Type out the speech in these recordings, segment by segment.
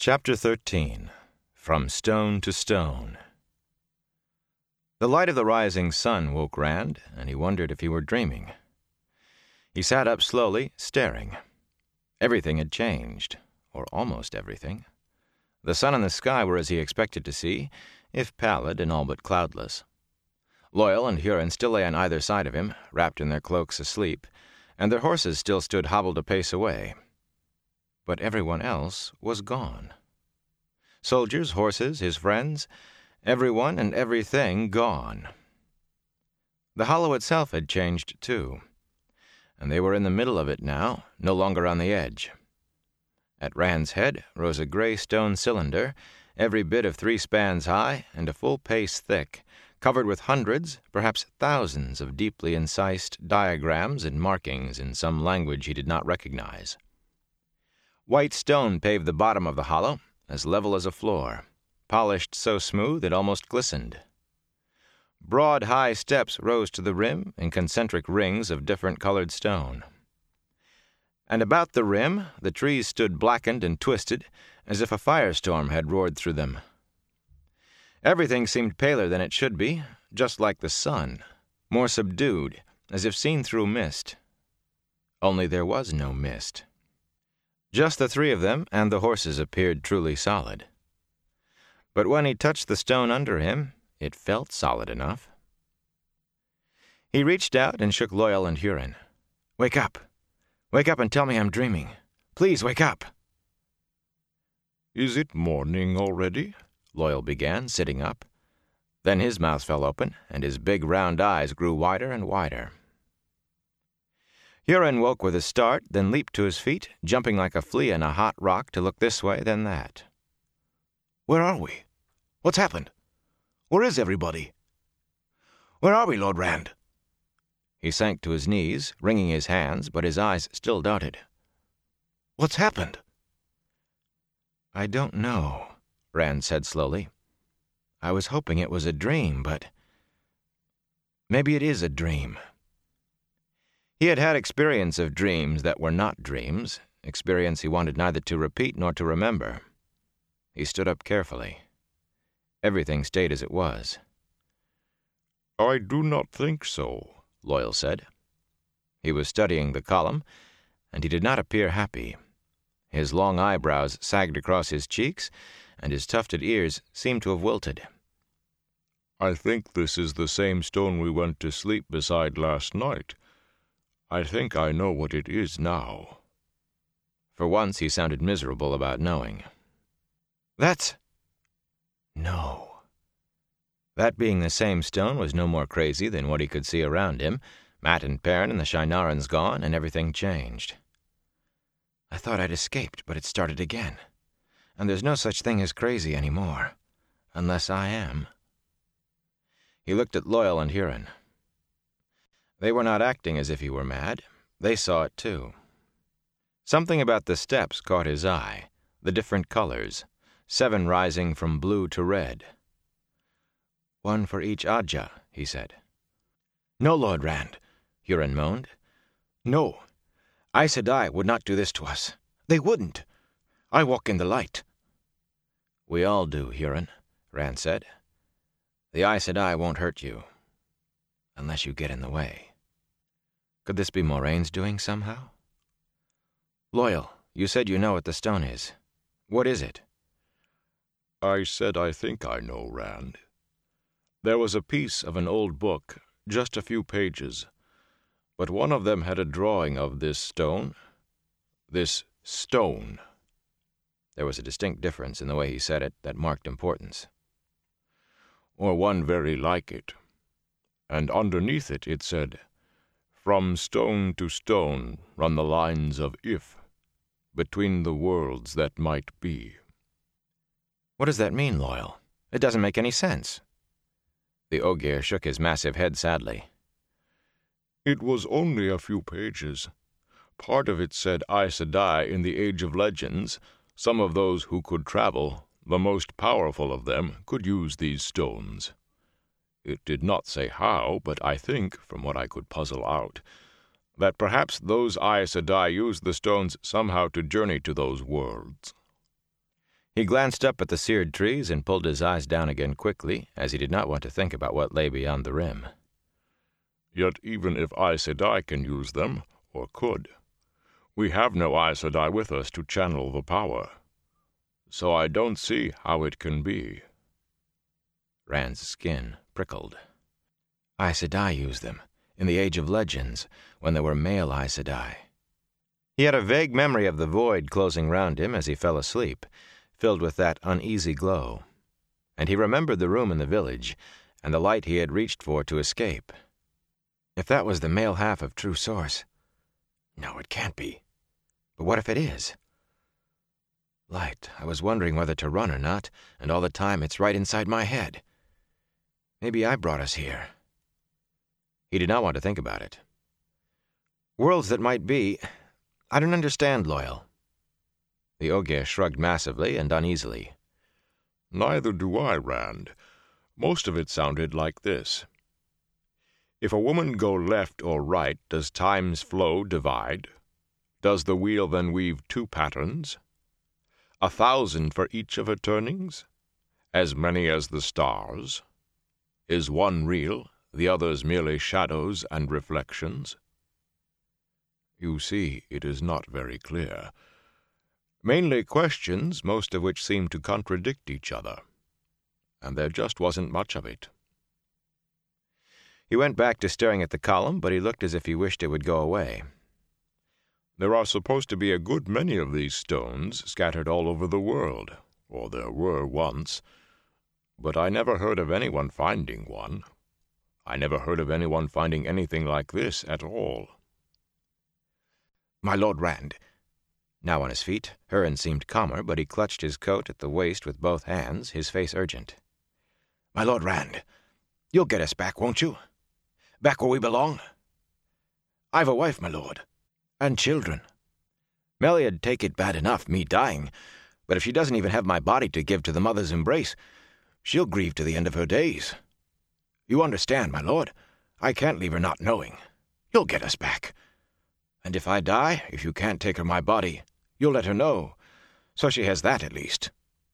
Chapter 13. From Stone to Stone. The light of the rising sun woke Rand, and he wondered if he were dreaming. He sat up slowly, staring. Everything had changed, or almost everything. The sun and the sky were as he expected to see, if pallid and all but cloudless. Loyal and Huron still lay on either side of him, wrapped in their cloaks asleep, and their horses still stood hobbled a pace away. But everyone else was gone. Soldiers, horses, his friends, everyone and everything gone. The hollow itself had changed too, and they were in the middle of it now, no longer on the edge. At Rand's head rose a gray stone cylinder, every bit of 3 spans high and a full pace thick, covered with hundreds, perhaps thousands of deeply incised diagrams and markings in some language he did not recognize. White stone paved the bottom of the hollow, as level as a floor, polished so smooth it almost glistened. Broad, high steps rose to the rim in concentric rings of different colored stone. And about the rim, the trees stood blackened and twisted, as if a firestorm had roared through them. Everything seemed paler than it should be, just like the sun, more subdued, as if seen through mist. Only there was no mist. Just the 3 of them and the horses appeared truly solid. But when he touched the stone under him, it felt solid enough. He reached out and shook Loyal and Huron. "Wake up! Wake up and tell me I'm dreaming. Please wake up!" "Is it morning already?" Loyal began, sitting up. Then his mouth fell open, and his big round eyes grew wider and wider. Huron woke with a start, then leaped to his feet, jumping like a flea in a hot rock to look this way, then that. "Where are we? What's happened? Where is everybody? Where are we, Lord Rand?" He sank to his knees, wringing his hands, but his eyes still darted. "What's happened?" "I don't know," Rand said slowly. "I was hoping it was a dream, but maybe it is a dream." He had had experience of dreams that were not dreams, experience he wanted neither to repeat nor to remember. He stood up carefully. Everything stayed as it was. "I do not think so," Loyal said. He was studying the column, and he did not appear happy. His long eyebrows sagged across his cheeks, and his tufted ears seemed to have wilted. "I think this is the same stone we went to sleep beside last night. I think I know what it is now." For once he sounded miserable about knowing. No. That being the same stone was no more crazy than what he could see around him. Matt and Perrin and the Shienarans gone, and everything changed. "I thought I'd escaped, but it started again. And there's no such thing as crazy anymore. Unless I am." He looked at Loyal and Huron. They were not acting as if he were mad. They saw it too. Something about the steps caught his eye, the different colors, 7 rising from blue to red. "One for each Ajah," he said. "No, Lord Rand," Huron moaned. "No. Aes Sedai would not do this to us. They wouldn't. I walk in the light." "We all do, Huron," Rand said. "The Aes Sedai won't hurt you, unless you get in the way." Could this be Moiraine's doing somehow? "Loyal, you said you know what the stone is. What is it?" "I said I think I know, Rand. There was a piece of an old book, just a few pages, but one of them had a drawing of this stone. This stone." There was a distinct difference in the way he said it that marked importance. "Or one very like it. And underneath it said, 'From stone to stone run the lines of If, between the worlds that might be.'" "What does that mean, Loyal? It doesn't make any sense." The Ogier shook his massive head sadly. "It was only a few pages. Part of it said Aes Sedai in the Age of Legends, some of those who could travel, the most powerful of them, could use these stones. It did not say how, but I think, from what I could puzzle out, that perhaps those Aes Sedai used the stones somehow to journey to those worlds." He glanced up at the seared trees and pulled his eyes down again quickly, as he did not want to think about what lay beyond the rim. Yet even if Aes Sedai can use them, or could, we have no Aes Sedai with us to channel the power. So I don't see how it can be. Rand's skin prickled. Aes Sedai used them, in the Age of Legends, when there were male Aes Sedai. He had a vague memory of the void closing round him as he fell asleep, filled with that uneasy glow. And he remembered the room in the village, and the light he had reached for to escape. If that was the male half of True Source... No, it can't be. But what if it is? Light, I was wondering whether to run or not, and all the time it's right inside my head. Maybe I brought us here. He did not want to think about it. Worlds that might be... I don't understand, Loial. The Ogier shrugged massively and uneasily. Neither do I, Rand. Most of it sounded like this. If a woman go left or right, does time's flow divide? Does the wheel then weave two patterns? 1,000 for each of her turnings? As many as the stars? Is one real, the others merely shadows and reflections? You see, it is not very clear. Mainly questions, most of which seem to contradict each other. And there just wasn't much of it. He went back to staring at the column, but he looked as if he wished it would go away. There are supposed to be a good many of these stones scattered all over the world, or there were once. But I never heard of anyone finding one. I never heard of anyone finding anything like this at all. My Lord Rand. Now on his feet, Hurin seemed calmer, but he clutched his coat at the waist with both hands, his face urgent. My Lord Rand, you'll get us back, won't you? Back where we belong? I've a wife, my lord, and children. Melia'd take it bad enough, me dying, but if she doesn't even have my body to give to the mother's embrace, she'll grieve to the end of her days. You understand, my lord? I can't leave her not knowing. You'll get us back. And if I die, if you can't take her my body, you'll let her know, so she has that at least.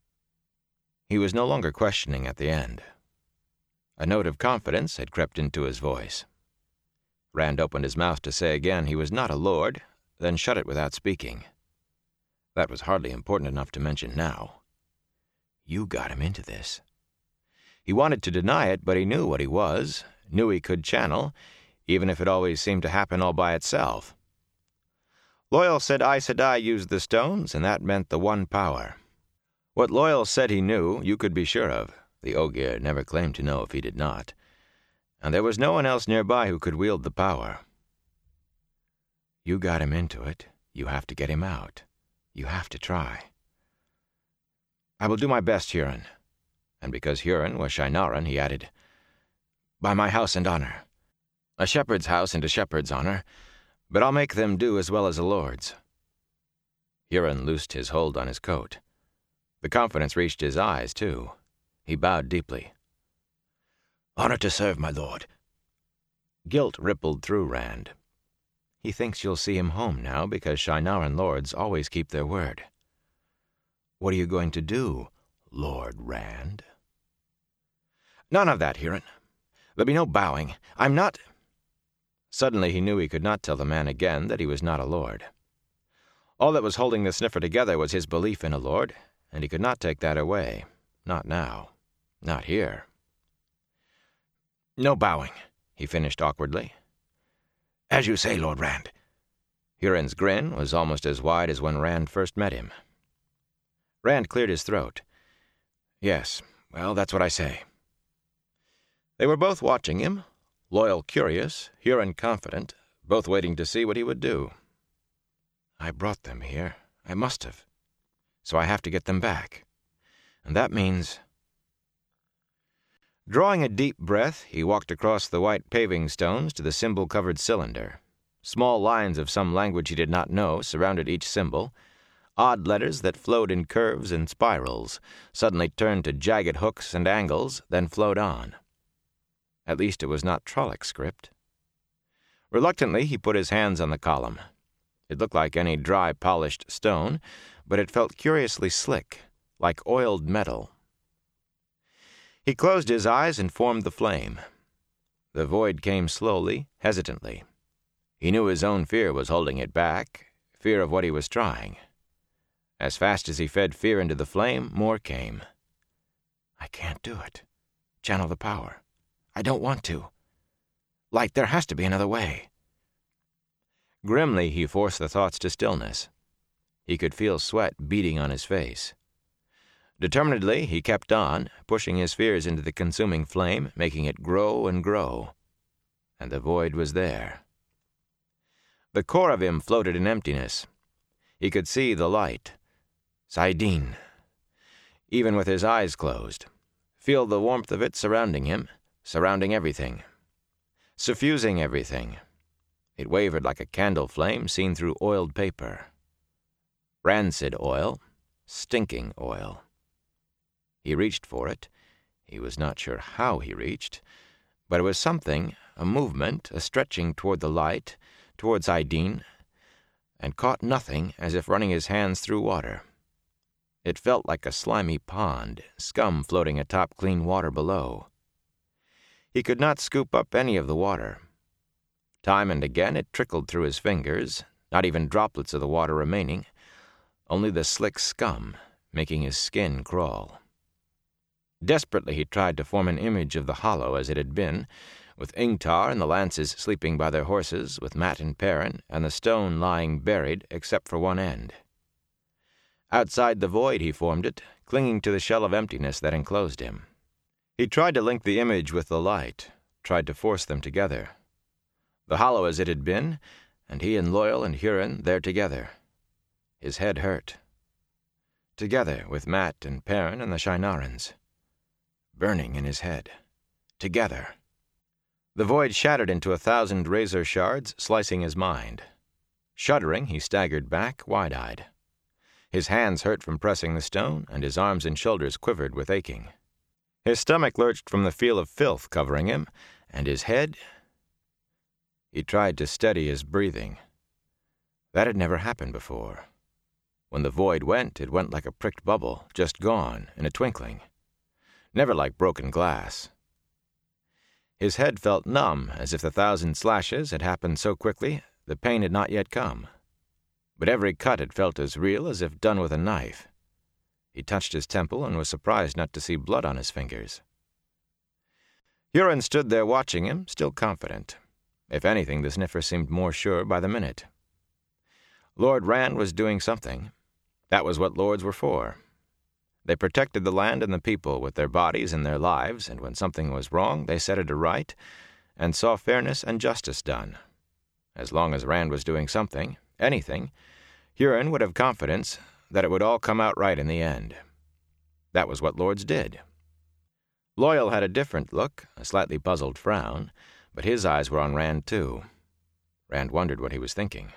He was no longer questioning at the end. A note of confidence had crept into his voice. Rand opened his mouth to say again he was not a lord, then shut it without speaking. That was hardly important enough to mention now. You got him into this. He wanted to deny it, but he knew what he was, knew he could channel, even if it always seemed to happen all by itself. Loial said Aes Sedai used the stones, and that meant the one power. What Loial said he knew, you could be sure of. The Ogier never claimed to know if he did not. And there was no one else nearby who could wield the power. You got him into it. You have to get him out. You have to try. I will do my best, Hurin. And because Hurin was Shienaran, he added, by my house and honor. A shepherd's house and a shepherd's honor, but I'll make them do as well as a lord's. Hurin loosed his hold on his coat. The confidence reached his eyes, too. He bowed deeply. Honor to serve, my lord. Guilt rippled through Rand. He thinks you'll see him home now because Shienaran lords always keep their word. What are you going to do, Lord Rand? None of that, Hurin. There'll be no bowing. I'm not... Suddenly he knew he could not tell the man again that he was not a lord. All that was holding the sniffer together was his belief in a lord, and he could not take that away. Not now. Not here. No bowing, he finished awkwardly. As you say, Lord Rand. Hurin's grin was almost as wide as when Rand first met him. Rand cleared his throat. Yes, well, that's what I say. They were both watching him, Loial curious, Hurin confident, both waiting to see what he would do. I brought them here. I must have. So I have to get them back. And that means... Drawing a deep breath, he walked across the white paving stones to the symbol-covered cylinder. Small lines of some language he did not know surrounded each symbol. Odd letters that flowed in curves and spirals, suddenly turned to jagged hooks and angles, then flowed on. At least it was not Trolloc script. Reluctantly, he put his hands on the column. It looked like any dry, polished stone, but it felt curiously slick, like oiled metal. He closed his eyes and formed the flame. The void came slowly, hesitantly. He knew his own fear was holding it back, fear of what he was trying. As fast as he fed fear into the flame, more came. I can't do it. Channel the power. I don't want to. Light, there has to be another way. Grimly, he forced the thoughts to stillness. He could feel sweat beading on his face. Determinedly, he kept on, pushing his fears into the consuming flame, making it grow and grow. And the void was there. The core of him floated in emptiness. He could see the light. saidin. Even with his eyes closed. Feel the warmth of it surrounding him, surrounding everything. Suffusing everything. It wavered like a candle flame seen through oiled paper. Rancid oil, stinking oil. He reached for it. He was not sure how he reached, but it was something, a movement, a stretching toward the light, toward saidin, and caught nothing as if running his hands through water. It felt like a slimy pond, scum floating atop clean water below. He could not scoop up any of the water. Time and again it trickled through his fingers, not even droplets of the water remaining, only the slick scum, making his skin crawl. Desperately he tried to form an image of the hollow as it had been, with Ingtar and the lances sleeping by their horses, with Mat and Perrin, and the stone lying buried except for one end. Outside the void he formed it, clinging to the shell of emptiness that enclosed him. He tried to link the image with the light, tried to force them together. The hollow as it had been, and he and Loial and Hurin there together. His head hurt. Together with Mat and Perrin and the Shienarans. Burning in his head. Together. The void shattered into 1,000 razor shards, slicing his mind. Shuddering, he staggered back, wide-eyed. His hands hurt from pressing the stone, and his arms and shoulders quivered with aching. His stomach lurched from the feel of filth covering him, and his head... He tried to steady his breathing. That had never happened before. When the void went, it went like a pricked bubble, just gone, in a twinkling. Never like broken glass. His head felt numb, as if the 1,000 slashes had happened so quickly the pain had not yet come. But every cut had felt as real as if done with a knife. He touched his temple and was surprised not to see blood on his fingers. Hurin stood there watching him, still confident. If anything, the sniffer seemed more sure by the minute. Lord Rand was doing something. That was what lords were for. They protected the land and the people with their bodies and their lives, and when something was wrong, they set it aright, and saw fairness and justice done. As long as Rand was doing something, anything, Hurin would have confidence that it would all come out right in the end. That was what lords did. Loial had a different look, a slightly puzzled frown, but his eyes were on Rand, too. Rand wondered what he was thinking.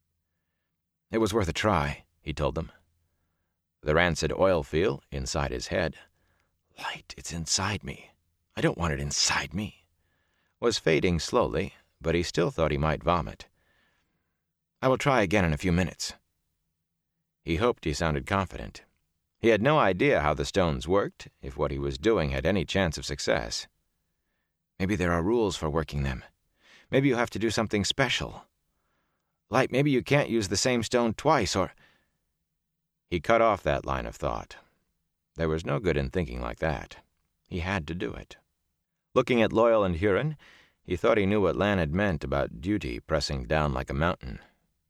It was worth a try, he told them. The rancid oil feel inside his head. Light, it's inside me. I don't want it inside me. Was fading slowly, but he still thought he might vomit. I will try again in a few minutes. He hoped he sounded confident. He had no idea how the stones worked, if what he was doing had any chance of success. Maybe there are rules for working them. Maybe you have to do something special. Light, maybe you can't use the same stone twice, or... He cut off that line of thought. There was no good in thinking like that. He had to do it. Looking at Loial and Hurin, he thought he knew what Lan had meant about duty pressing down like a mountain.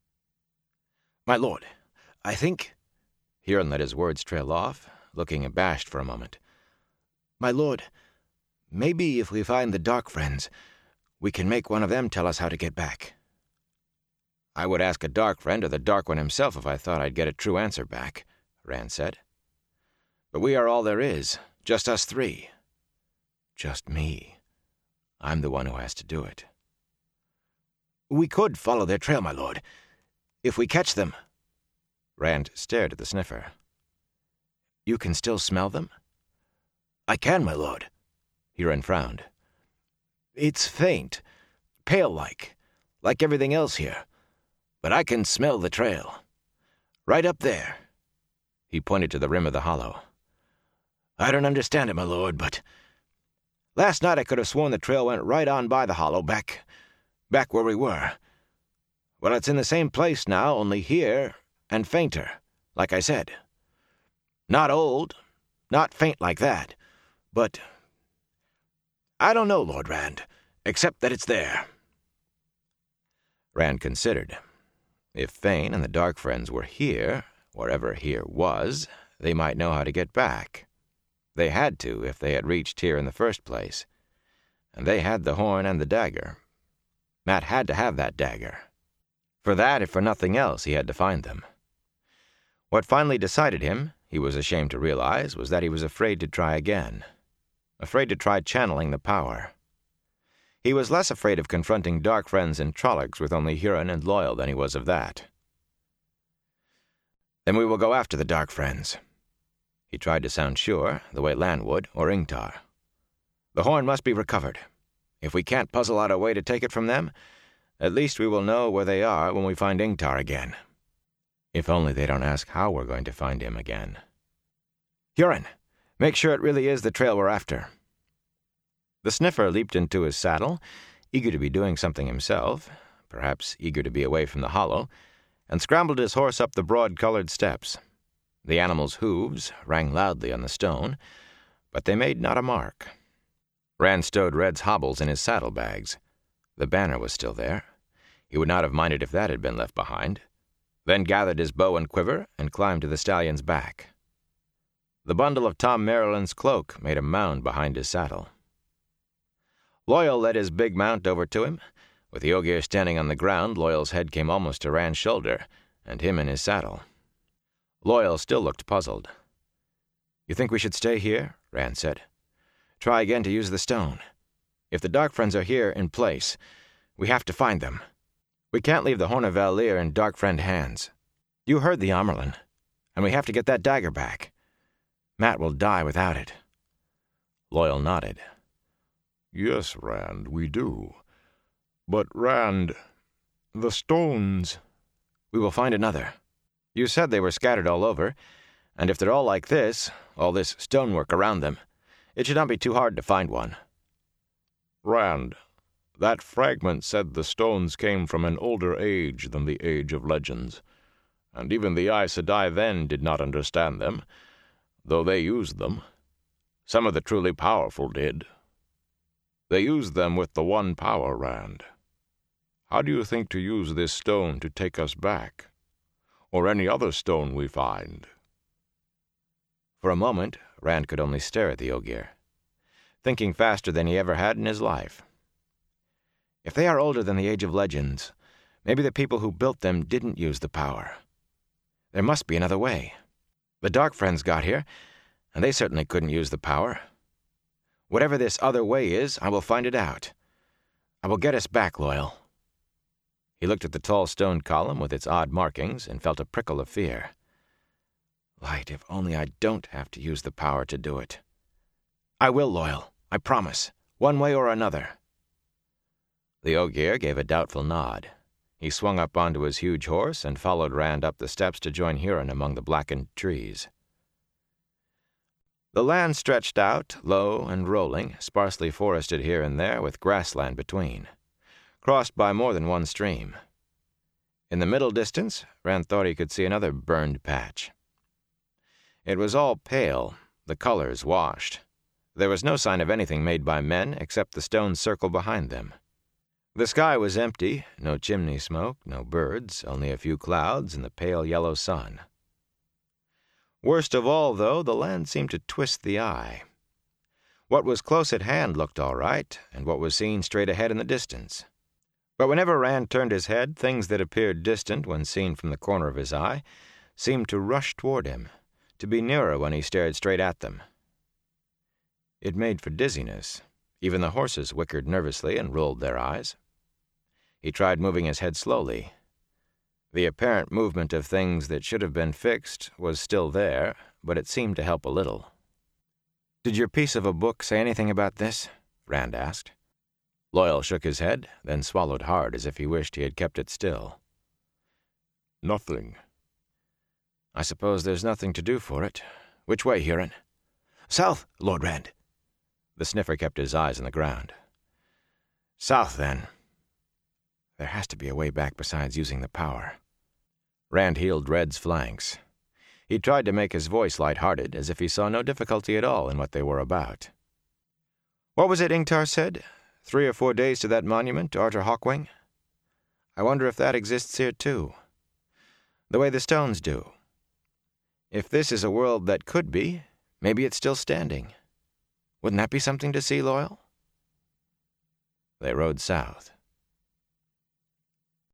My lord, I think... Hurin let his words trail off, looking abashed for a moment. My lord, maybe if we find the Dark Friends, we can make one of them tell us how to get back. I would ask a Dark Friend or the Dark One himself if I thought I'd get a true answer back, Rand said. But we are all there is, just us three. Just me. I'm the one who has to do it. We could follow their trail, my lord. If we catch them... Rand stared at the sniffer. You can still smell them? I can, my lord. Hurin frowned. It's faint, pale-like everything else here. But I can smell the trail. Right up there. He pointed to the rim of the hollow. "I don't understand it, my lord, but last night I could have sworn the trail went right on by the hollow, back where we were. Well, it's in the same place now, only here and fainter, like I said. Not old, not faint like that, but I don't know, Lord Rand, except that it's there." Rand considered. If Fane and the Dark Friends were here, wherever here was, they might know how to get back. They had to if they had reached here in the first place. And they had the horn and the dagger. Matt had to have that dagger. For that, if for nothing else, he had to find them. What finally decided him, he was ashamed to realize, was that he was afraid to try again. Afraid to try channeling the power. He was less afraid of confronting Dark Friends and Trollocs with only Huron and Loyal than he was of that. "Then we will go after the Dark Friends." He tried to sound sure, the way Lan would, or Ingtar. "The horn must be recovered. If we can't puzzle out a way to take it from them, at least we will know where they are when we find Ingtar again. If only they don't ask how we're going to find him again. Huron, make sure it really is the trail we're after." The sniffer leaped into his saddle, eager to be doing something himself, perhaps eager to be away from the hollow, and scrambled his horse up the broad-colored steps. The animal's hooves rang loudly on the stone, but they made not a mark. Rand stowed Red's hobbles in his saddlebags. The banner was still there. He would not have minded if that had been left behind. Then gathered his bow and quiver and climbed to the stallion's back. The bundle of Tom Maryland's cloak made a mound behind his saddle. Loyal led his big mount over to him. With the Ogier standing on the ground, Loyal's head came almost to Rand's shoulder, and him in his saddle. Loyal still looked puzzled. "You think we should stay here?" Rand said. "Try again to use the stone. If the Dark Friends are here in place, we have to find them. We can't leave the Horn of Val'ir in Dark Friend hands. You heard the Amyrlin, and we have to get that dagger back. Matt will die without it." Loyal nodded. "Yes, Rand, we do. But, Rand, the stones—" "We will find another. You said they were scattered all over, and if they're all like this, all this stonework around them, it should not be too hard to find one." "Rand, that fragment said the stones came from an older age than the Age of Legends, and even the Aes Sedai then did not understand them, though they used them. Some of the truly powerful did. They used them with the one power, Rand. How do you think to use this stone to take us back? Or any other stone we find?" For a moment, Rand could only stare at the Ogier, thinking faster than he ever had in his life. If they are older than the Age of Legends, maybe the people who built them didn't use the power. There must be another way. The Dark Friends got here, and they certainly couldn't use the power. Whatever this other way is, I will find it out. I will get us back, Loyal. He looked at the tall stone column with its odd markings and felt a prickle of fear. Light, if only I don't have to use the power to do it. I will, Loyal, I promise, one way or another. The Ogier gave a doubtful nod. He swung up onto his huge horse and followed Rand up the steps to join Huron among the blackened trees. The land stretched out, low and rolling, sparsely forested here and there with grassland between, crossed by more than one stream. In the middle distance, Rand thought he could see another burned patch. It was all pale, the colors washed. There was no sign of anything made by men except the stone circle behind them. The sky was empty, no chimney smoke, no birds, only a few clouds and the pale yellow sun. Worst of all, though, the land seemed to twist the eye. What was close at hand looked all right, and what was seen straight ahead in the distance. But whenever Rand turned his head, things that appeared distant when seen from the corner of his eye seemed to rush toward him, to be nearer when he stared straight at them. It made for dizziness. Even the horses whickered nervously and rolled their eyes. He tried moving his head slowly. The apparent movement of things that should have been fixed was still there, but it seemed to help a little. "Did your piece of a book say anything about this?" Rand asked. Loyal shook his head, then swallowed hard as if he wished he had kept it still. "Nothing." I suppose there's nothing to do for it. Which way, Huron? South, Lord Rand. The sniffer kept his eyes on the ground. South, then. There has to be a way back besides using the power. Rand heeled Red's flanks. He tried to make his voice light-hearted, as if he saw no difficulty at all in what they were about. What was it Ingtar said? 3 or 4 days to that monument, Arthur Hawkwing? I wonder if that exists here, too. The way the stones do. If this is a world that could be, maybe it's still standing. Wouldn't that be something to see, Loyal? They rode south.